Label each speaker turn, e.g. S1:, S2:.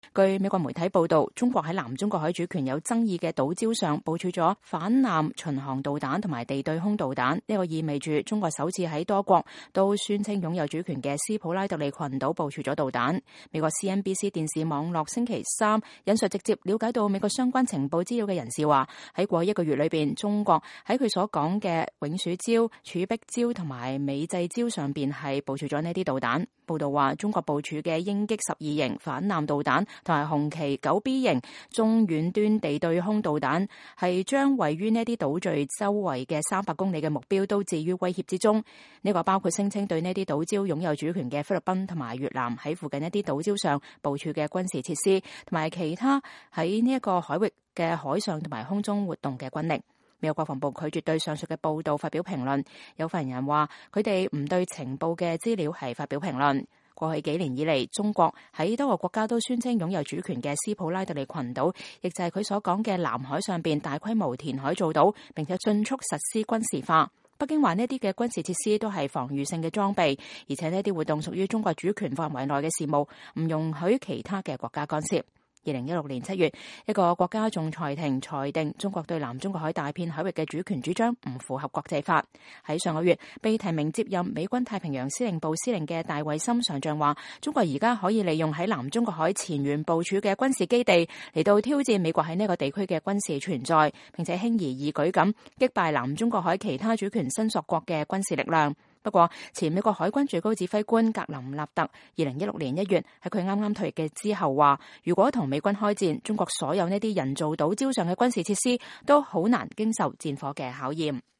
S1: 據美國媒體報道，中國喺南中國海主權有爭議嘅島礁上部署咗反艦巡航導彈同埋地對空導彈，呢個意味住中國首次喺多國都宣稱擁有主權嘅斯普拉特利群島部署咗導彈。美國 CNBC 電視網絡星期三引述直接了解到美國相關情報資料嘅人士話，喺過去1個月裏邊，中國喺佢所講嘅永暑礁、儲碧礁同埋美濟礁上邊係部署咗呢啲導彈。報道話，中國部署嘅鷹擊12型反艦導彈同埋紅旗9B 型中遠端地對空導彈係將位於呢啲島嶼周圍嘅300公里嘅目標都置於威脅之中。呢個包括聲稱對呢啲島礁擁有主權嘅菲律賓同埋越南喺附近一啲島礁上部署嘅軍事設施，同埋其他喺呢一個海域嘅海上同埋空中活動嘅軍力。美國國防部拒絕對上述嘅報道發表評論。有發言人話，佢哋唔對情報嘅資料係發表評論。過去幾年以嚟，中國喺多個國家都宣稱擁有主權嘅斯普拉特利群島，亦就係佢所講嘅南海上邊大規模填海造島，並且迅速實施軍事化。北京話呢啲嘅軍事設施都係防禦性嘅裝備，而且呢啲活動屬於中國主權範圍內嘅事務，唔容許其他嘅國家干涉。2016年7月，一個國家仲裁庭裁定中國對南中國海大片海域嘅主權主張唔符合國際法。喺上個月，被提名接任美軍太平洋司令部司令嘅戴維森上將話，中國而家可以利用喺南中國海前沿部署嘅軍事基地嚟到挑戰美國喺呢個地區嘅軍事存在，並且輕而易舉咁擊敗南中國海其他主權伸索國嘅軍事力量。不過，前美國海軍最高指揮官格林納特2016年1月喺佢啱啱退役嘅之後話，如果同美軍開戰，中國所有呢啲人造島礁上嘅軍事設施都好難經受戰火嘅考驗。